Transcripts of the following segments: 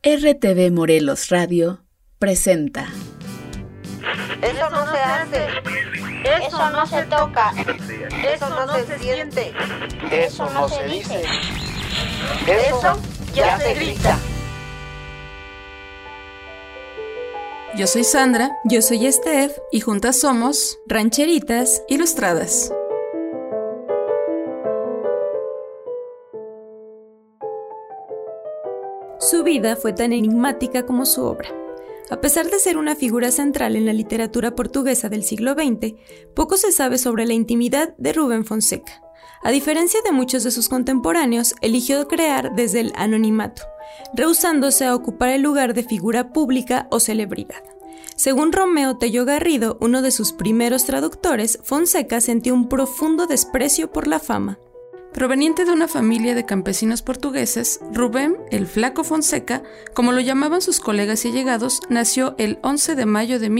RTV Morelos Radio presenta. Eso no se hace. Eso no se toca. Eso no se siente. Eso no se dice. Eso ya se grita. Yo soy Sandra. Yo soy Steph. Y juntas somos Rancheritas Ilustradas. Su vida fue tan enigmática como su obra. A pesar de ser una figura central en la literatura portuguesa del siglo XX, poco se sabe sobre la intimidad de Rubem Fonseca. A diferencia de muchos de sus contemporáneos, eligió crear desde el anonimato, rehusándose a ocupar el lugar de figura pública o celebridad. Según Romeo Tello Garrido, uno de sus primeros traductores, Fonseca sintió un profundo desprecio por la fama. Proveniente de una familia de campesinos portugueses, Rubem, el Flaco Fonseca, como lo llamaban sus colegas y allegados, nació el 11 de mayo de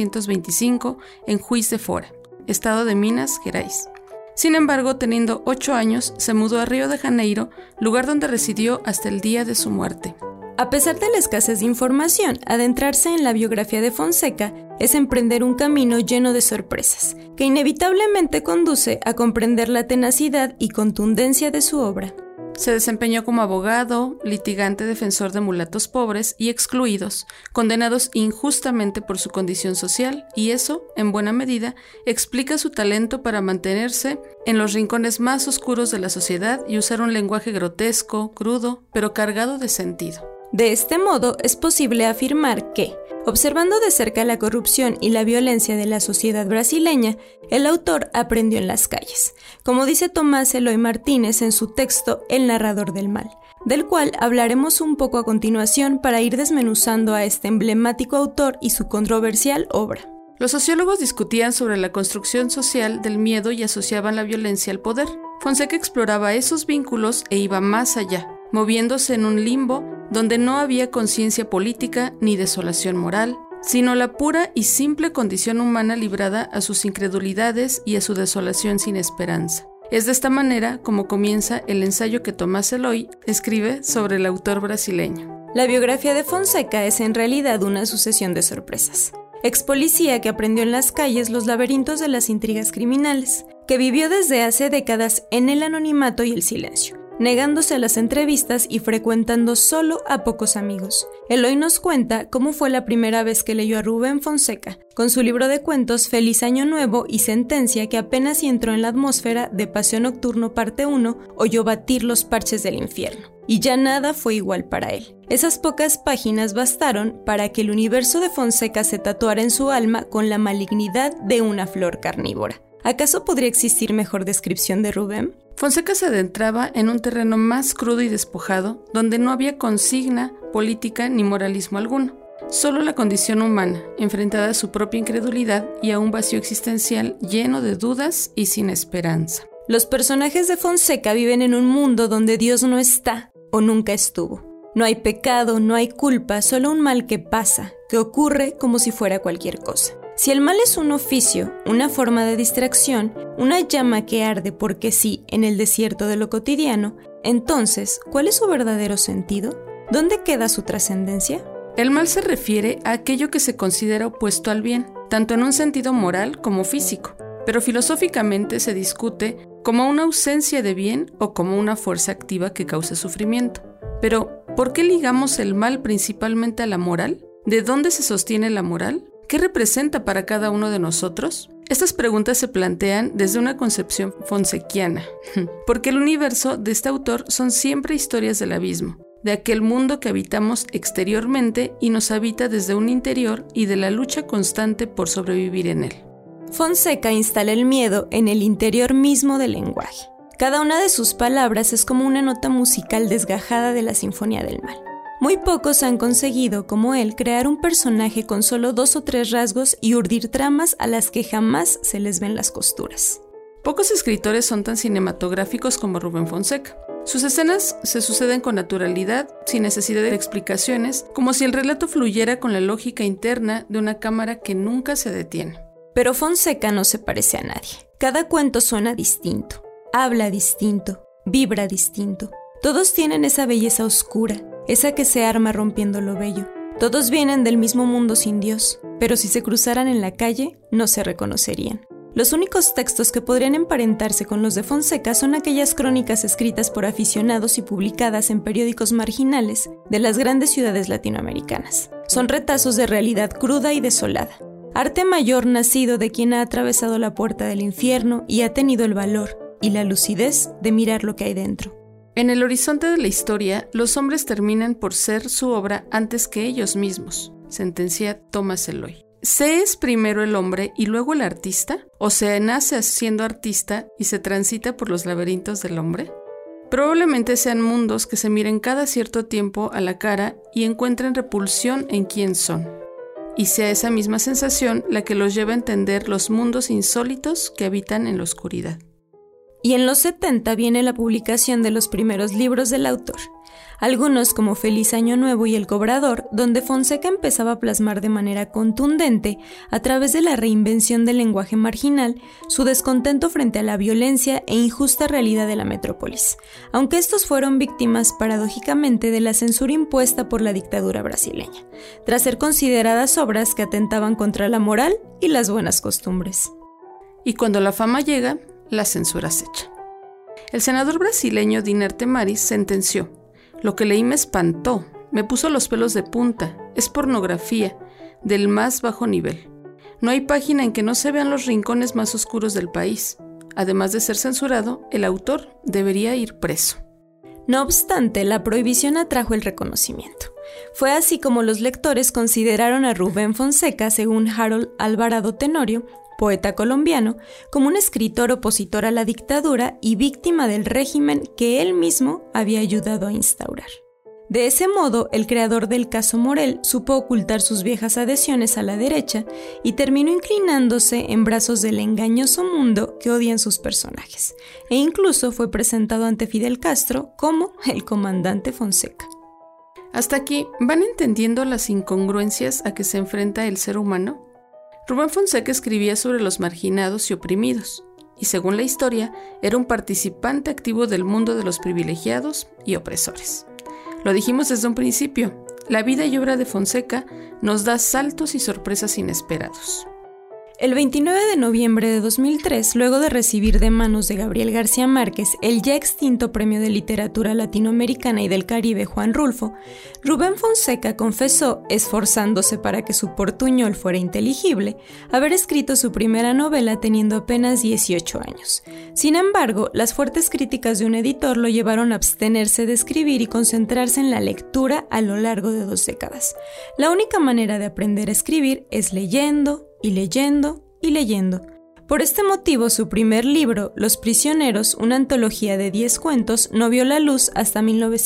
1925 en Juiz de Fora, estado de Minas Gerais. Sin embargo, teniendo 8 años, se mudó a Río de Janeiro, lugar donde residió hasta el día de su muerte. A pesar de la escasez de información, adentrarse en la biografía de Fonseca es emprender un camino lleno de sorpresas, que inevitablemente conduce a comprender la tenacidad y contundencia de su obra. Se desempeñó como abogado, litigante defensor de mulatos pobres y excluidos, condenados injustamente por su condición social, y eso, en buena medida, explica su talento para mantenerse en los rincones más oscuros de la sociedad y usar un lenguaje grotesco, crudo, pero cargado de sentido. De este modo, es posible afirmar que, observando de cerca la corrupción y la violencia de la sociedad brasileña, el autor aprendió en las calles, como dice Tomás Eloy Martínez en su texto El narrador del mal, del cual hablaremos un poco a continuación para ir desmenuzando a este emblemático autor y su controversial obra. Los sociólogos discutían sobre la construcción social del miedo y asociaban la violencia al poder. Fonseca exploraba esos vínculos e iba más allá, moviéndose en un limbo donde no había conciencia política ni desolación moral, sino la pura y simple condición humana librada a sus incredulidades y a su desolación sin esperanza. Es de esta manera como comienza el ensayo que Tomás Eloy escribe sobre el autor brasileño. La biografía de Fonseca es en realidad una sucesión de sorpresas. Ex policía que aprendió en las calles los laberintos de las intrigas criminales, que vivió desde hace décadas en el anonimato y el silencio, negándose a las entrevistas y frecuentando solo a pocos amigos. Eloy nos cuenta cómo fue la primera vez que leyó a Rubem Fonseca, con su libro de cuentos Feliz Año Nuevo y Sentencia, que apenas entró en la atmósfera de Paseo Nocturno parte 1, oyó batir los parches del infierno. Y ya nada fue igual para él. Esas pocas páginas bastaron para que el universo de Fonseca se tatuara en su alma con la malignidad de una flor carnívora. ¿Acaso podría existir mejor descripción de Rubem? Fonseca se adentraba en un terreno más crudo y despojado, donde no había consigna política ni moralismo alguno. Solo la condición humana, enfrentada a su propia incredulidad y a un vacío existencial lleno de dudas y sin esperanza. Los personajes de Fonseca viven en un mundo donde Dios no está o nunca estuvo. No hay pecado, no hay culpa, solo un mal que pasa, que ocurre como si fuera cualquier cosa. Si el mal es un oficio, una forma de distracción, una llama que arde porque sí en el desierto de lo cotidiano, entonces, ¿cuál es su verdadero sentido? ¿Dónde queda su trascendencia? El mal se refiere a aquello que se considera opuesto al bien, tanto en un sentido moral como físico, pero filosóficamente se discute como una ausencia de bien o como una fuerza activa que cause sufrimiento. Pero, ¿por qué ligamos el mal principalmente a la moral? ¿De dónde se sostiene la moral? ¿Qué representa para cada uno de nosotros? Estas preguntas se plantean desde una concepción fonsequiana, porque el universo de este autor son siempre historias del abismo, de aquel mundo que habitamos exteriormente y nos habita desde un interior y de la lucha constante por sobrevivir en él. Fonseca instala el miedo en el interior mismo del lenguaje. Cada una de sus palabras es como una nota musical desgajada de la sinfonía del mal. Muy pocos han conseguido, como él, crear un personaje con solo 2 o 3 rasgos y urdir tramas a las que jamás se les ven las costuras. Pocos escritores son tan cinematográficos como Rubem Fonseca. Sus escenas se suceden con naturalidad, sin necesidad de explicaciones, como si el relato fluyera con la lógica interna de una cámara que nunca se detiene. Pero Fonseca no se parece a nadie. Cada cuento suena distinto, habla distinto, vibra distinto. Todos tienen esa belleza oscura, esa que se arma rompiendo lo bello. Todos vienen del mismo mundo sin Dios, pero si se cruzaran en la calle, no se reconocerían. Los únicos textos que podrían emparentarse con los de Fonseca son aquellas crónicas escritas por aficionados y publicadas en periódicos marginales de las grandes ciudades latinoamericanas. Son retazos de realidad cruda y desolada. Arte mayor nacido de quien ha atravesado la puerta del infierno y ha tenido el valor y la lucidez de mirar lo que hay dentro. En el horizonte de la historia, los hombres terminan por ser su obra antes que ellos mismos, sentencia Thomas Eloy. ¿Se es primero el hombre y luego el artista? ¿O se nace siendo artista y se transita por los laberintos del hombre? Probablemente sean mundos que se miren cada cierto tiempo a la cara y encuentren repulsión en quién son. Y sea esa misma sensación la que los lleva a entender los mundos insólitos que habitan en la oscuridad. Y en los 70 viene la publicación de los primeros libros del autor, algunos como Feliz Año Nuevo y El Cobrador, donde Fonseca empezaba a plasmar de manera contundente, a través de la reinvención del lenguaje marginal, su descontento frente a la violencia e injusta realidad de la metrópolis, aunque estos fueron víctimas, paradójicamente, de la censura impuesta por la dictadura brasileña, tras ser consideradas obras que atentaban contra la moral y las buenas costumbres. Y cuando la fama llega, la censura acecha. El senador brasileño Diner Temaris sentenció: «Lo que leí me espantó, me puso los pelos de punta, es pornografía, del más bajo nivel. No hay página en que no se vean los rincones más oscuros del país. Además de ser censurado, el autor debería ir preso». No obstante, la prohibición atrajo el reconocimiento. Fue así como los lectores consideraron a Rubén Fonseca, según Harold Alvarado Tenorio, poeta colombiano, como un escritor opositor a la dictadura y víctima del régimen que él mismo había ayudado a instaurar. De ese modo, el creador del caso Morel supo ocultar sus viejas adhesiones a la derecha y terminó inclinándose en brazos del engañoso mundo que odian sus personajes, e incluso fue presentado ante Fidel Castro como el comandante Fonseca. Hasta aquí, ¿van entendiendo las incongruencias a que se enfrenta el ser humano? Rubén Fonseca escribía sobre los marginados y oprimidos, y según la historia, era un participante activo del mundo de los privilegiados y opresores. Lo dijimos desde un principio, la vida y obra de Fonseca nos da saltos y sorpresas inesperados. El 29 de noviembre de 2003, luego de recibir de manos de Gabriel García Márquez el ya extinto Premio de Literatura Latinoamericana y del Caribe Juan Rulfo, Rubén Fonseca confesó, esforzándose para que su portuñol fuera inteligible, haber escrito su primera novela teniendo apenas 18 años. Sin embargo, las fuertes críticas de un editor lo llevaron a abstenerse de escribir y concentrarse en la lectura a lo largo de 2 décadas. La única manera de aprender a escribir es leyendo, y leyendo, y leyendo. Por este motivo, su primer libro, Los Prisioneros, una antología de 10 cuentos, no vio la luz hasta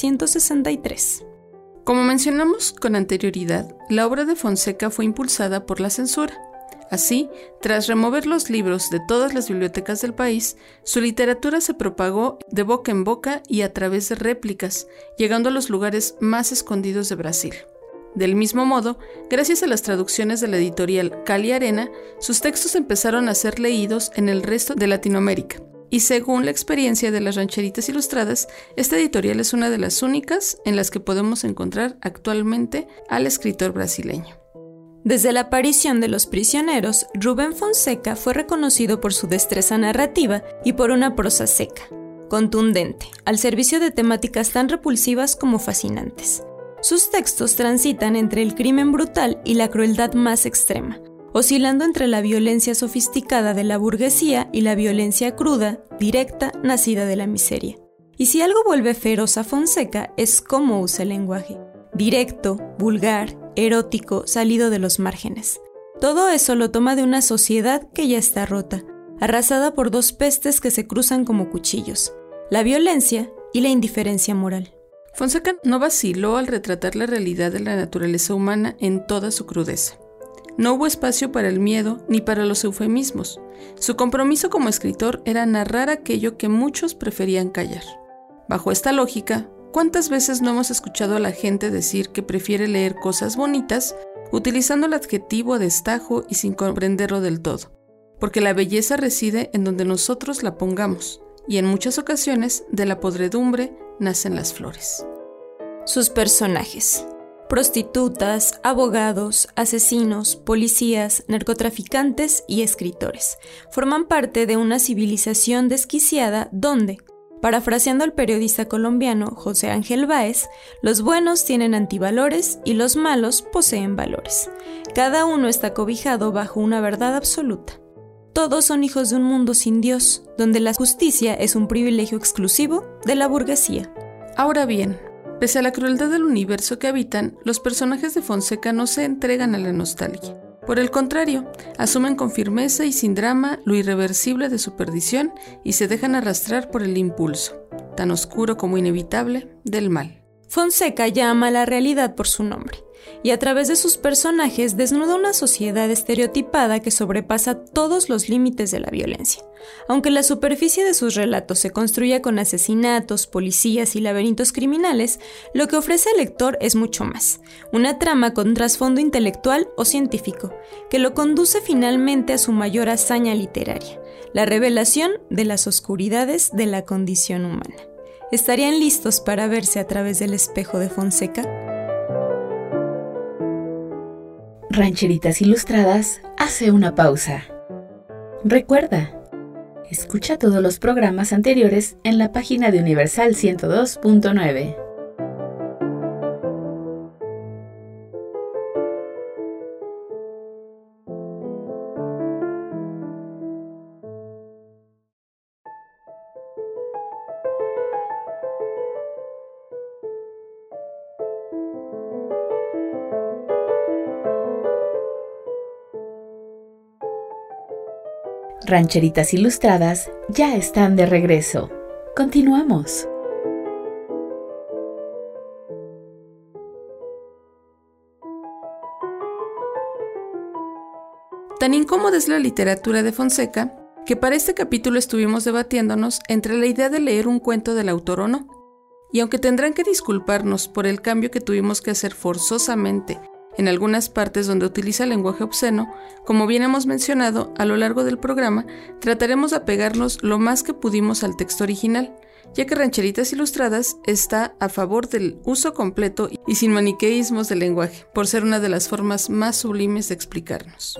1963. Como mencionamos con anterioridad, la obra de Fonseca fue impulsada por la censura. Así, tras remover los libros de todas las bibliotecas del país, su literatura se propagó de boca en boca y a través de réplicas, llegando a los lugares más escondidos de Brasil. Del mismo modo, gracias a las traducciones de la editorial Cali Arena, sus textos empezaron a ser leídos en el resto de Latinoamérica. Y según la experiencia de las rancheritas ilustradas, esta editorial es una de las únicas en las que podemos encontrar actualmente al escritor brasileño. Desde la aparición de Los Prisioneros, Rubén Fonseca fue reconocido por su destreza narrativa y por una prosa seca, contundente, al servicio de temáticas tan repulsivas como fascinantes. Sus textos transitan entre el crimen brutal y la crueldad más extrema, oscilando entre la violencia sofisticada de la burguesía y la violencia cruda, directa, nacida de la miseria. Y si algo vuelve feroz a Fonseca es cómo usa el lenguaje. Directo, vulgar, erótico, salido de los márgenes. Todo eso lo toma de una sociedad que ya está rota, arrasada por 2 pestes que se cruzan como cuchillos: la violencia y la indiferencia moral. Fonseca no vaciló al retratar la realidad de la naturaleza humana en toda su crudeza. No hubo espacio para el miedo ni para los eufemismos. Su compromiso como escritor era narrar aquello que muchos preferían callar. Bajo esta lógica, ¿cuántas veces no hemos escuchado a la gente decir que prefiere leer cosas bonitas utilizando el adjetivo a destajo y sin comprenderlo del todo? Porque la belleza reside en donde nosotros la pongamos, y en muchas ocasiones de la podredumbre nacen las flores. Sus personajes: prostitutas, abogados, asesinos, policías, narcotraficantes y escritores. Forman parte de una civilización desquiciada donde, parafraseando al periodista colombiano José Ángel Báez, los buenos tienen antivalores y los malos poseen valores. Cada uno está cobijado bajo una verdad absoluta. Todos son hijos de un mundo sin Dios, donde la justicia es un privilegio exclusivo de la burguesía. Ahora bien, pese a la crueldad del universo que habitan, los personajes de Fonseca no se entregan a la nostalgia. Por el contrario, asumen con firmeza y sin drama lo irreversible de su perdición y se dejan arrastrar por el impulso, tan oscuro como inevitable, del mal. Fonseca llama a la realidad por su nombre, y a través de sus personajes desnuda una sociedad estereotipada que sobrepasa todos los límites de la violencia. Aunque la superficie de sus relatos se construya con asesinatos, policías y laberintos criminales, lo que ofrece al lector es mucho más: una trama con trasfondo intelectual o científico, que lo conduce finalmente a su mayor hazaña literaria, la revelación de las oscuridades de la condición humana. ¿Estarían listos para verse a través del espejo de Fonseca? Rancheritas Ilustradas hace una pausa. Recuerda, escucha todos los programas anteriores en la página de Universal 102.9. Rancheritas Ilustradas ya están de regreso. Continuamos. Tan incómoda es la literatura de Fonseca que para este capítulo estuvimos debatiéndonos entre la idea de leer un cuento del autor o no. Y aunque tendrán que disculparnos por el cambio que tuvimos que hacer forzosamente en algunas partes donde utiliza lenguaje obsceno, como bien hemos mencionado a lo largo del programa, trataremos de apegarnos lo más que pudimos al texto original, ya que Rancheritas Ilustradas está a favor del uso completo y sin maniqueísmos del lenguaje, por ser una de las formas más sublimes de explicarnos.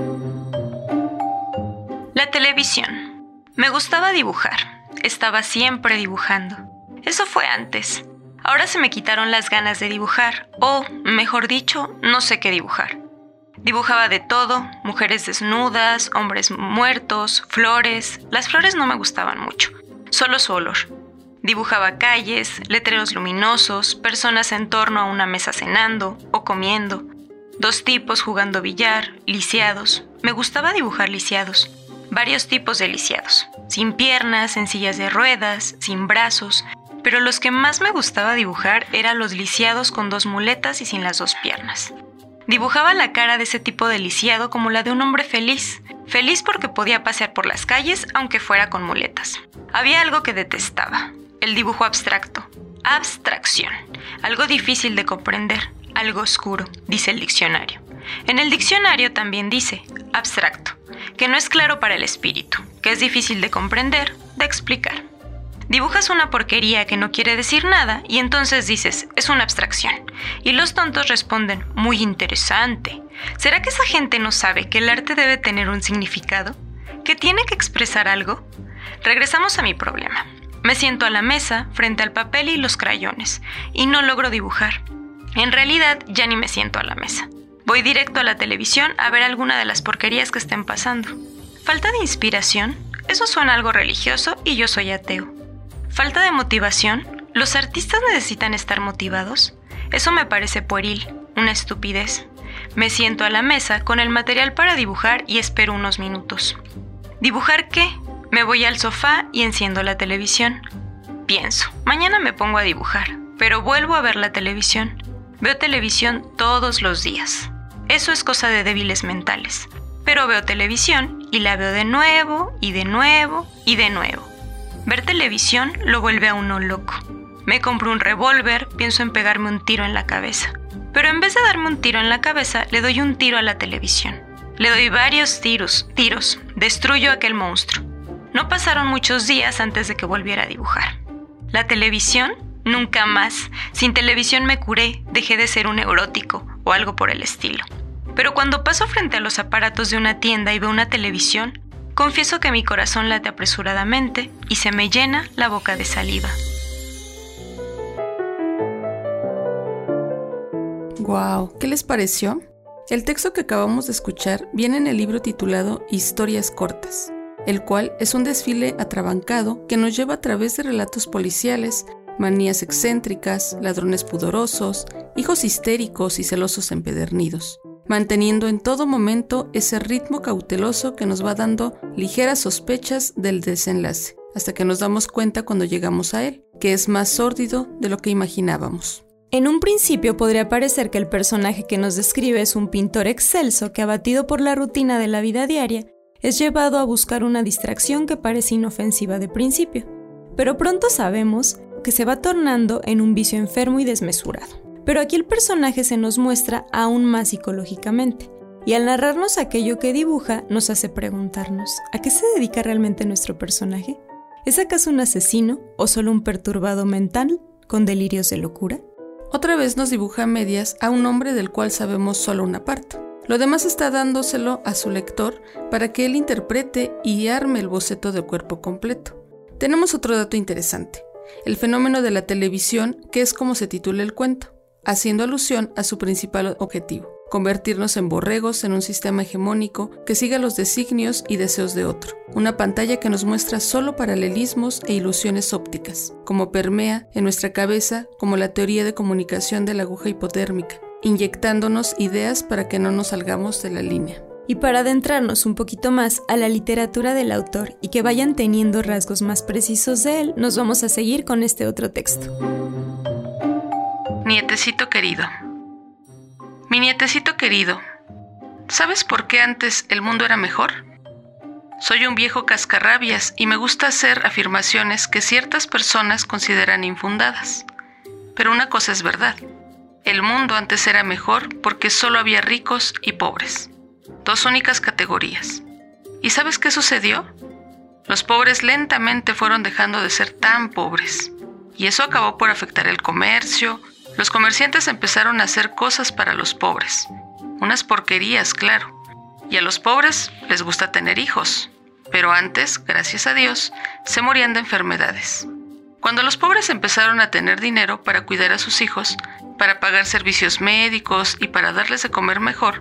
La televisión. Me gustaba dibujar. Estaba siempre dibujando. Eso fue antes. Ahora se me quitaron las ganas de dibujar, o, mejor dicho, no sé qué dibujar. Dibujaba de todo: mujeres desnudas, hombres muertos, flores. Las flores no me gustaban mucho, solo su olor. Dibujaba calles, letreros luminosos, personas en torno a una mesa cenando o comiendo, dos tipos jugando billar, lisiados. Me gustaba dibujar lisiados, varios tipos de lisiados, sin piernas, en sillas de ruedas, sin brazos. Pero los que más me gustaba dibujar eran los lisiados con dos muletas y sin las dos piernas. Dibujaba la cara de ese tipo de lisiado como la de un hombre feliz. Feliz porque podía pasear por las calles aunque fuera con muletas. Había algo que detestaba: el dibujo abstracto. Abstracción. Algo difícil de comprender, algo oscuro, dice el diccionario. En el diccionario también dice abstracto, que no es claro para el espíritu, que es difícil de comprender, de explicar. Dibujas una porquería que no quiere decir nada y entonces dices, es una abstracción. Y los tontos responden, muy interesante. ¿Será que esa gente no sabe que el arte debe tener un significado? ¿Que tiene que expresar algo? Regresamos a mi problema. Me siento a la mesa, frente al papel y los crayones, y no logro dibujar. En realidad, ya ni me siento a la mesa. Voy directo a la televisión a ver alguna de las porquerías que estén pasando. ¿Falta de inspiración? Eso suena algo religioso y yo soy ateo. ¿Falta de motivación? ¿Los artistas necesitan estar motivados? Eso me parece pueril, una estupidez. Me siento a la mesa con el material para dibujar y espero unos minutos. ¿Dibujar qué? Me voy al sofá y enciendo la televisión. Pienso, mañana me pongo a dibujar, pero vuelvo a ver la televisión. Veo televisión todos los días. Eso es cosa de débiles mentales. Pero veo televisión y la veo de nuevo y de nuevo y de nuevo. Ver televisión lo vuelve a uno loco. Me compro un revólver, pienso en pegarme un tiro en la cabeza. Pero en vez de darme un tiro en la cabeza, le doy un tiro a la televisión. Le doy varios tiros. Destruyo a aquel monstruo. No pasaron muchos días antes de que volviera a dibujar. La televisión Nunca más. Sin televisión me curé, dejé de ser un neurótico o algo por el estilo. Pero cuando paso frente a los aparatos de una tienda y veo una televisión, confieso que mi corazón late apresuradamente y se me llena la boca de saliva. ¡Guau! ¿Qué les pareció? El texto que acabamos de escuchar viene en el libro titulado Historias cortas, el cual es un desfile atrabancado que nos lleva a través de relatos policiales, manías excéntricas, ladrones pudorosos, hijos histéricos y celosos empedernidos, manteniendo en todo momento ese ritmo cauteloso que nos va dando ligeras sospechas del desenlace, hasta que nos damos cuenta cuando llegamos a él, que es más sórdido de lo que imaginábamos. En un principio podría parecer que el personaje que nos describe es un pintor excelso que, abatido por la rutina de la vida diaria, es llevado a buscar una distracción que parece inofensiva de principio, pero pronto sabemos que se va tornando en un vicio enfermo y desmesurado. Pero aquí el personaje se nos muestra aún más psicológicamente, y al narrarnos aquello que dibuja nos hace preguntarnos, ¿a qué se dedica realmente nuestro personaje? ¿Es acaso un asesino o solo un perturbado mental con delirios de locura? Otra vez nos dibuja a medias a un hombre del cual sabemos solo una parte. Lo demás está dándoselo a su lector para que él interprete y arme el boceto del cuerpo completo. Tenemos otro dato interesante, el fenómeno de la televisión, que es como se titula el cuento, haciendo alusión a su principal objetivo, convertirnos en borregos en un sistema hegemónico que siga los designios y deseos de otro. Una pantalla que nos muestra solo paralelismos e ilusiones ópticas, como permea en nuestra cabeza como la teoría de comunicación de la aguja hipodérmica, inyectándonos ideas para que no nos salgamos de la línea. Y para adentrarnos un poquito más a la literatura del autor y que vayan teniendo rasgos más precisos de él, nos vamos a seguir con este otro texto. Nietecito querido. Mi nietecito querido, ¿sabes por qué antes el mundo era mejor? Soy un viejo cascarrabias y me gusta hacer afirmaciones que ciertas personas consideran infundadas. Pero una cosa es verdad, el mundo antes era mejor porque solo había ricos y pobres. Dos únicas categorías. ¿Y sabes qué sucedió? Los pobres lentamente fueron dejando de ser tan pobres. Y eso acabó por afectar el comercio. Los comerciantes empezaron a hacer cosas para los pobres. Unas porquerías, claro. Y a los pobres les gusta tener hijos. Pero antes, gracias a Dios, se morían de enfermedades. Cuando los pobres empezaron a tener dinero para cuidar a sus hijos, para pagar servicios médicos y para darles de comer mejor,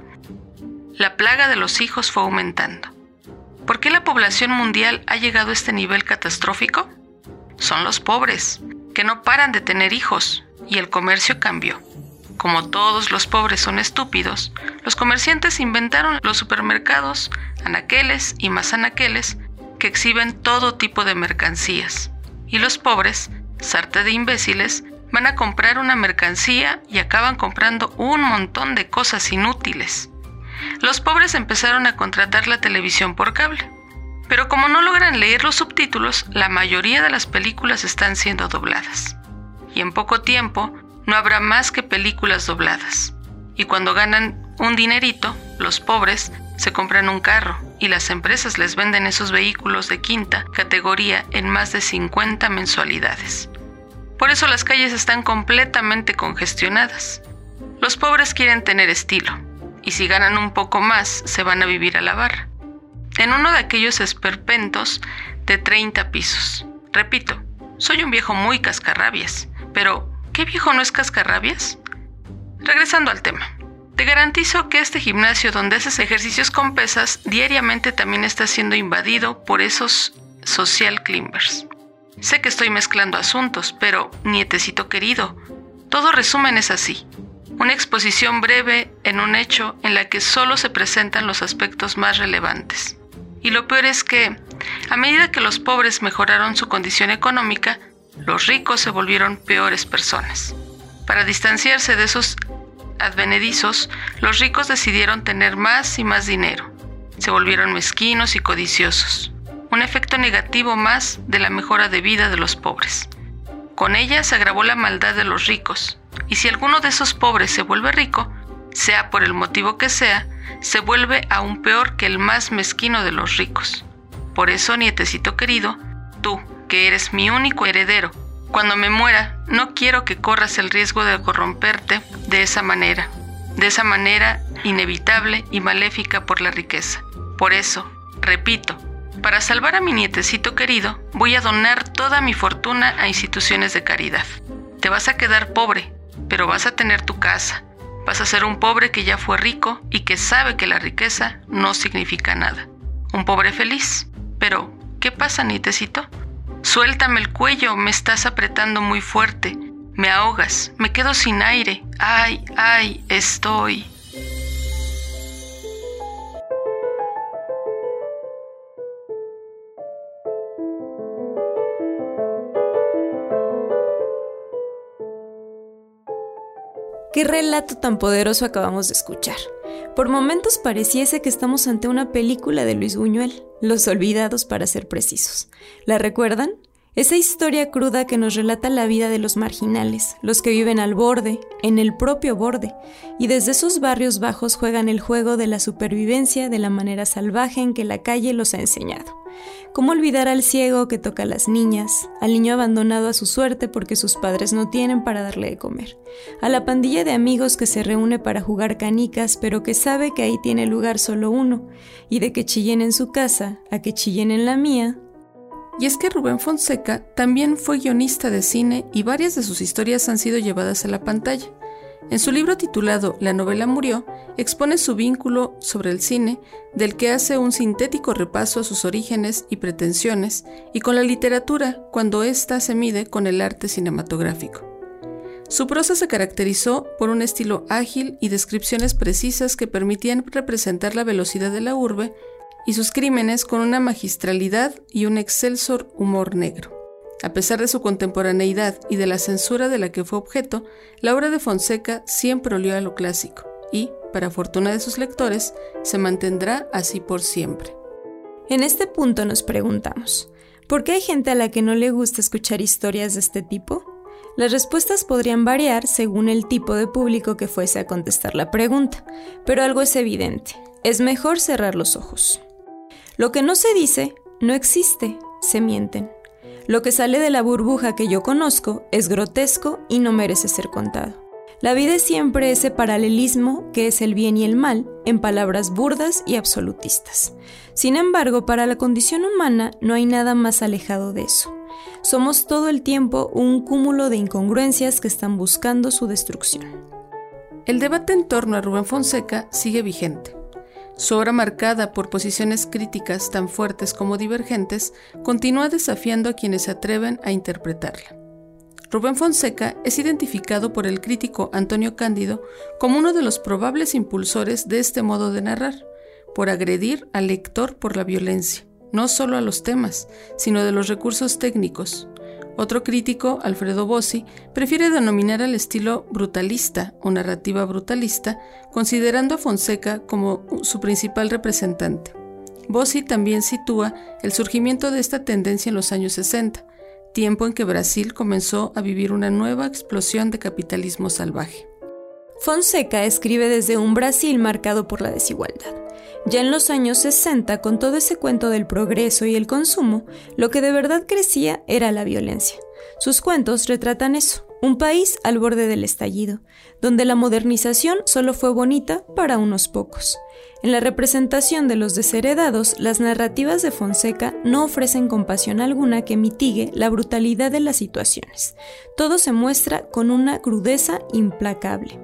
la plaga de los hijos fue aumentando. ¿Por qué la población mundial ha llegado a este nivel catastrófico? Son los pobres, que no paran de tener hijos, y el comercio cambió. Como todos los pobres son estúpidos, los comerciantes inventaron los supermercados, anaqueles y más anaqueles, que exhiben todo tipo de mercancías. Y los pobres, sarta de imbéciles, van a comprar una mercancía y acaban comprando un montón de cosas inútiles. Los pobres empezaron a contratar la televisión por cable, pero como no logran leer los subtítulos, la mayoría de las películas están siendo dobladas. Y en poco tiempo no habrá más que películas dobladas. Y cuando ganan un dinerito, los pobres se compran un carro y las empresas les venden esos vehículos de quinta categoría en más de 50 mensualidades. Por eso las calles están completamente congestionadas. Los pobres quieren tener estilo, y si ganan un poco más, se van a vivir a la barra, en uno de aquellos esperpentos de 30 pisos. Repito, soy un viejo muy cascarrabias, pero ¿qué viejo no es cascarrabias? Regresando al tema, te garantizo que este gimnasio donde haces ejercicios con pesas diariamente también está siendo invadido por esos social climbers. Sé que estoy mezclando asuntos, pero, nietecito querido, todo resumen es así. Una exposición breve en un hecho en la que solo se presentan los aspectos más relevantes. Y lo peor es que, a medida que los pobres mejoraron su condición económica, los ricos se volvieron peores personas. Para distanciarse de esos advenedizos, los ricos decidieron tener más y más dinero. Se volvieron mezquinos y codiciosos. Un efecto negativo más de la mejora de vida de los pobres. Con ella se agravó la maldad de los ricos, y si alguno de esos pobres se vuelve rico, sea por el motivo que sea, se vuelve aún peor que el más mezquino de los ricos. Por eso, nietecito querido, tú, que eres mi único heredero, Cuando me muera, no quiero que corras el riesgo de corromperte de esa manera inevitable y maléfica por la riqueza. Por eso, repito, para salvar a mi nietecito querido, voy a donar toda mi fortuna a instituciones de caridad. Te vas a quedar pobre, pero vas a tener tu casa. Vas a ser un pobre que ya fue rico y que sabe que la riqueza no significa nada. Un pobre feliz. Pero, ¿qué pasa, nietecito? Suéltame el cuello, me estás apretando muy fuerte. Me ahogas, me quedo sin aire. ¡Ay, ay, estoy! Qué relato tan poderoso acabamos de escuchar. Por momentos pareciese que estamos ante una película de Luis Buñuel, Los Olvidados para ser precisos. ¿La recuerdan? Esa historia cruda que nos relata la vida de los marginales, los que viven al borde, en el propio borde, y desde esos barrios bajos juegan el juego de la supervivencia de la manera salvaje en que la calle los ha enseñado. ¿Cómo olvidar al ciego que toca a las niñas, al niño abandonado a su suerte porque sus padres no tienen para darle de comer, a la pandilla de amigos que se reúne para jugar canicas pero que sabe que ahí tiene lugar solo uno, y de que chillen en su casa a que chillen en la mía? Y es que Rubén Fonseca también fue guionista de cine y varias de sus historias han sido llevadas a la pantalla. En su libro titulado La novela murió, expone su vínculo sobre el cine, del que hace un sintético repaso a sus orígenes y pretensiones, y con la literatura cuando ésta se mide con el arte cinematográfico. Su prosa se caracterizó por un estilo ágil y descripciones precisas que permitían representar la velocidad de la urbe y sus crímenes con una magistralidad y un excelso humor negro. A pesar de su contemporaneidad y de la censura de la que fue objeto, la obra de Fonseca siempre olió a lo clásico y, para fortuna de sus lectores, se mantendrá así por siempre. En este punto nos preguntamos, ¿por qué hay gente a la que no le gusta escuchar historias de este tipo? Las respuestas podrían variar según el tipo de público que fuese a contestar la pregunta, pero algo es evidente, es mejor cerrar los ojos. Lo que no se dice, no existe, se mienten. Lo que sale de la burbuja que yo conozco es grotesco y no merece ser contado. La vida es siempre ese paralelismo que es el bien y el mal, en palabras burdas y absolutistas. Sin embargo, para la condición humana no hay nada más alejado de eso. Somos todo el tiempo un cúmulo de incongruencias que están buscando su destrucción. El debate en torno a Rubén Fonseca sigue vigente. Su obra, marcada por posiciones críticas tan fuertes como divergentes, continúa desafiando a quienes se atreven a interpretarla. Rubén Fonseca es identificado por el crítico Antonio Cándido como uno de los probables impulsores de este modo de narrar, por agredir al lector por la violencia, no solo a los temas, sino de los recursos técnicos. Otro crítico, Alfredo Bossi, prefiere denominar al estilo brutalista o narrativa brutalista, considerando a Fonseca como su principal representante. Bossi también sitúa el surgimiento de esta tendencia en los años 60, tiempo en que Brasil comenzó a vivir una nueva explosión de capitalismo salvaje. Fonseca escribe desde un Brasil marcado por la desigualdad. Ya en los años 60, con todo ese cuento del progreso y el consumo, lo que de verdad crecía era la violencia. Sus cuentos retratan eso, un país al borde del estallido, donde la modernización solo fue bonita para unos pocos. En la representación de los desheredados, las narrativas de Fonseca no ofrecen compasión alguna que mitigue la brutalidad de las situaciones. Todo se muestra con una crudeza implacable.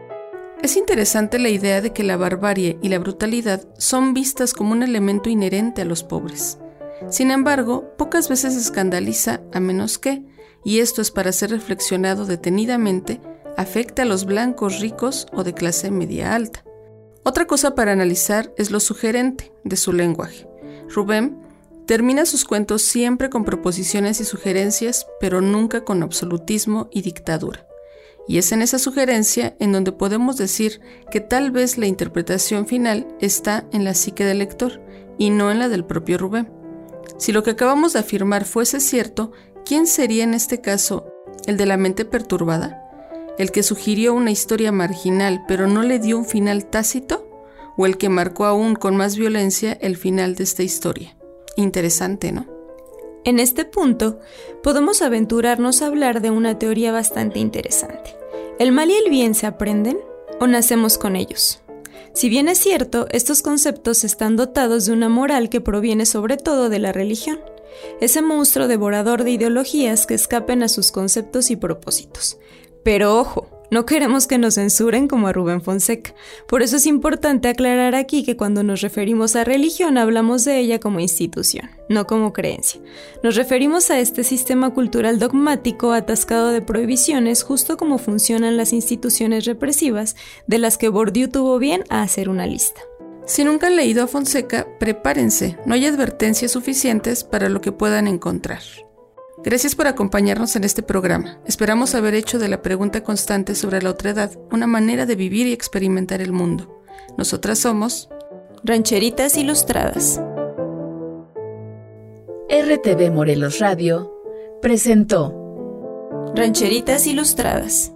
Es interesante la idea de que la barbarie y la brutalidad son vistas como un elemento inherente a los pobres. Sin embargo, pocas veces se escandaliza, a menos que, y esto es para ser reflexionado detenidamente, afecte a los blancos ricos o de clase media alta. Otra cosa para analizar es lo sugerente de su lenguaje. Rubén termina sus cuentos siempre con proposiciones y sugerencias, pero nunca con absolutismo y dictadura. Y es en esa sugerencia en donde podemos decir que tal vez la interpretación final está en la psique del lector y no en la del propio Rubén. Si lo que acabamos de afirmar fuese cierto, ¿quién sería en este caso el de la mente perturbada? ¿El que sugirió una historia marginal pero no le dio un final tácito? ¿O el que marcó aún con más violencia el final de esta historia? Interesante, ¿no? En este punto, podemos aventurarnos a hablar de una teoría bastante interesante. ¿El mal y el bien se aprenden o nacemos con ellos? Si bien es cierto, estos conceptos están dotados de una moral que proviene sobre todo de la religión, ese monstruo devorador de ideologías que escapen a sus conceptos y propósitos. Pero ojo, no queremos que nos censuren como a Rubén Fonseca. Por eso es importante aclarar aquí que cuando nos referimos a religión hablamos de ella como institución, no como creencia. Nos referimos a este sistema cultural dogmático atascado de prohibiciones, justo como funcionan las instituciones represivas, de las que Bourdieu tuvo bien a hacer una lista. Si nunca han leído a Fonseca, prepárense, no hay advertencias suficientes para lo que puedan encontrar. Gracias por acompañarnos en este programa. Esperamos haber hecho de la pregunta constante sobre la otredad una manera de vivir y experimentar el mundo. Nosotras somos Rancheritas Ilustradas. RTV Morelos Radio presentó Rancheritas Ilustradas.